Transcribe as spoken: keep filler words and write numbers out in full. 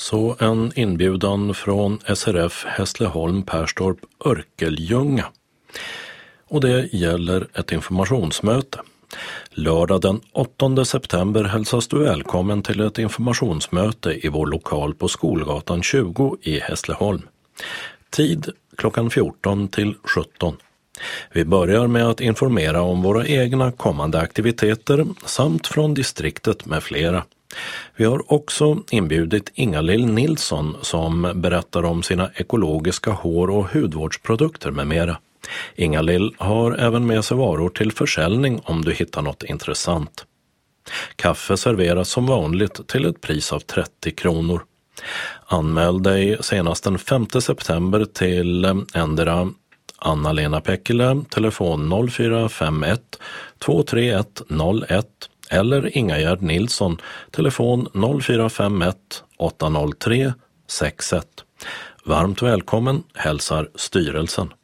så en inbjudan från S R F Hässleholm Perstorp Örkelljunga. Och det gäller ett informationsmöte. Lördag den åttonde september hälsas du välkommen till ett informationsmöte i vår lokal på Skolgatan tjugo i Hässleholm. Tid klockan fjorton till sjutton. Vi börjar med att informera om våra egna kommande aktiviteter samt från distriktet med flera. Vi har också inbjudit Inga-Lill Nilsson som berättar om sina ekologiska hår- och hudvårdsprodukter med mera. Inga-Lill har även med sig varor till försäljning om du hittar något intressant. Kaffe serveras som vanligt till ett pris av trettio kronor. Anmäl dig senast den femte september till ändra Anna-Lena Pekkele, telefon noll fyra fem ett två tre ett noll ett eller Ingegärd Nilsson, telefon noll fyra fem ett åtta noll tre sex ett. Varmt välkommen hälsar styrelsen.